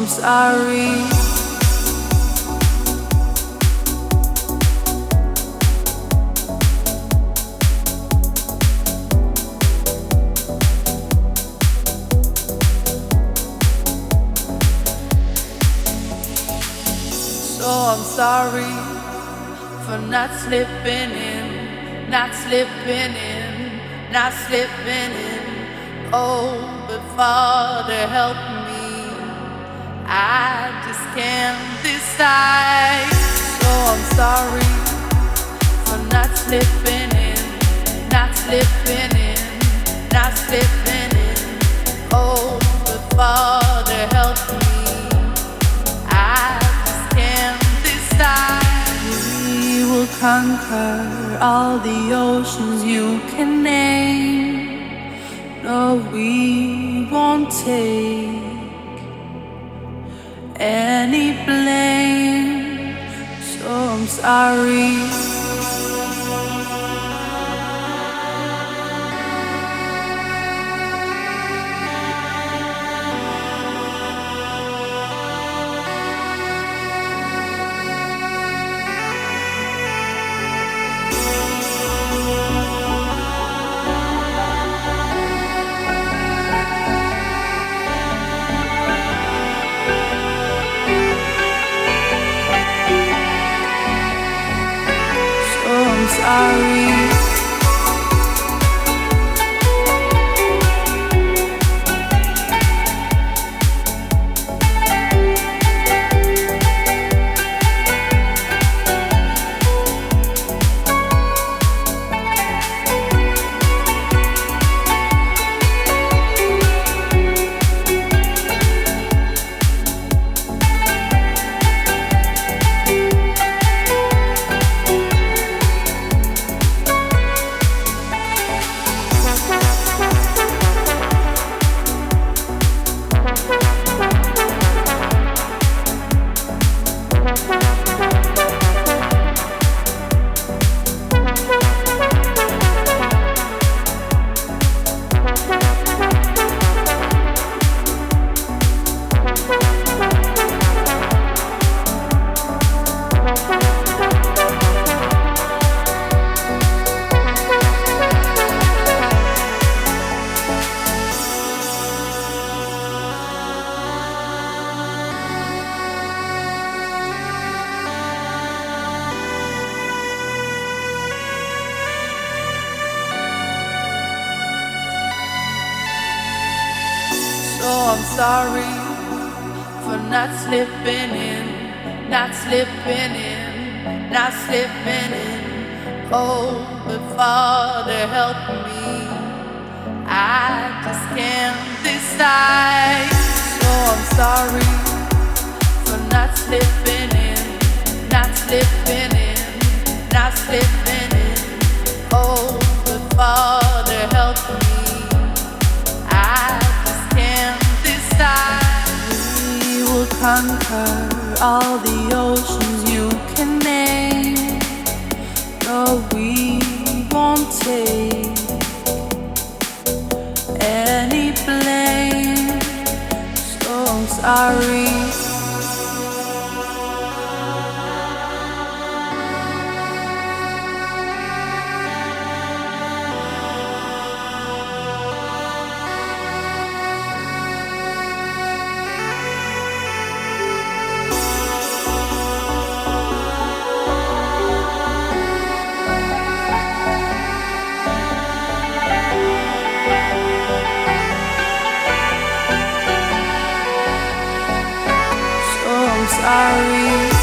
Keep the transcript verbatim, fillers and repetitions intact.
I'm sorry. So I'm sorry for not slipping in, not slipping in, not slipping in. Oh, but Father, help me. I just can't decide. So I'm sorry for not slipping in, not slipping in, not slipping in. Oh, but Father, help me. I just can't decide. We will conquer all the oceans you can name. No, we won't take any blame. So I'm sorry. I'm sorry. So I'm sorry for not slipping in, not slipping in, not slipping in. Oh, but Father, help me. I just can't decide. So I'm sorry for not slipping in, not slipping in, not slipping in. Oh, but Father, help me. I just can't decide. We will conquer all the oceans you can name. No, we won't take any blame. So I'm sorry. I'm sorry.